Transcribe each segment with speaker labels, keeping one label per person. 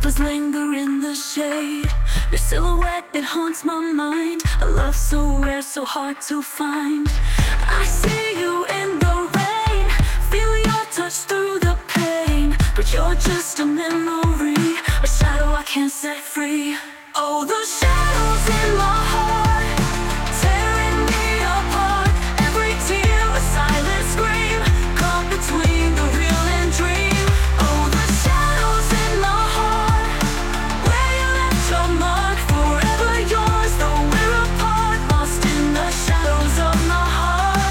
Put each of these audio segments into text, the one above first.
Speaker 1: Vapors linger in the shade. Your silhouette, it haunts my mind. A love so rare, so hard to find. I see you in the rain, feel your touch through the pain. But you're just a memory, a shadow I can't set free. Oh, the shadows in my heart, tearing me apart. Every tear a silent scream, caught between the real and dream. Oh, the shadows in my heart, where you left your mark. Forever yours, though we're apart, lost in the shadows of my heart.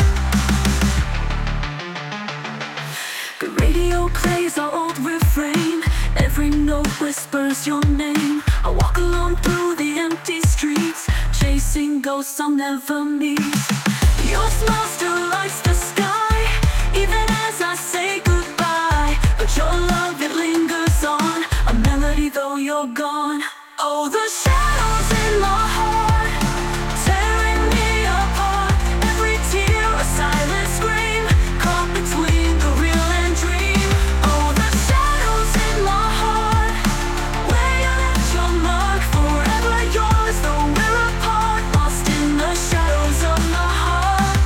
Speaker 1: The radio plays our old refrain, every note whispers your name. I walk alone through the empty streets, chasing ghosts I'll never meet. Your smile still lights the sky, even as I say goodbye. But your love, it lingers on, a melody though you're gone. Oh, the shadows in my heart, tearing me apart. Every tear a silent scream, caught between the real and dream. Oh, the shadows in my heart, where you left your mark. Forever yours, though we're apart, lost in the shadows of my heart.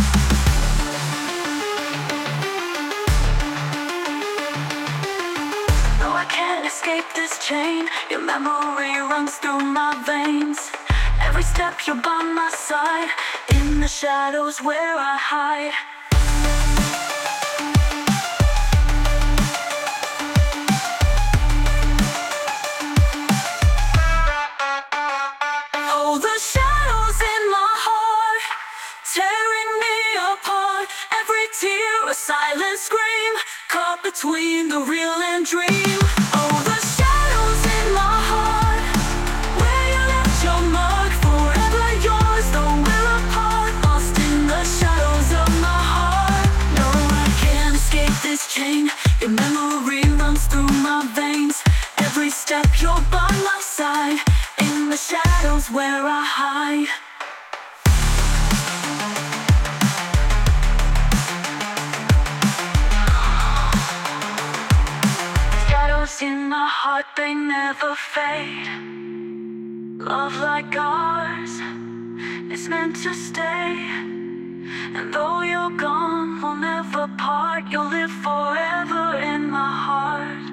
Speaker 1: No, I can't escape this chain. Your memory runs through my veins. Every step you're by my side, in the shadows where I hide. Oh, the shadows in my heart, tearing me apart. Every tear a silent scream, caught between the real and dream. Oh, the shadows in my heart, where you left your mark. Forever yours, though we're apart, lost in the shadows of my heart. No, I can't escape this chain. Your memory runs through my veins. Every step you're by my side, in the shadows where I hide. Shadows in my heart, they never fade. Love like ours is meant to stay. And though you're gone, we'll never part. You'll live forever in my heart.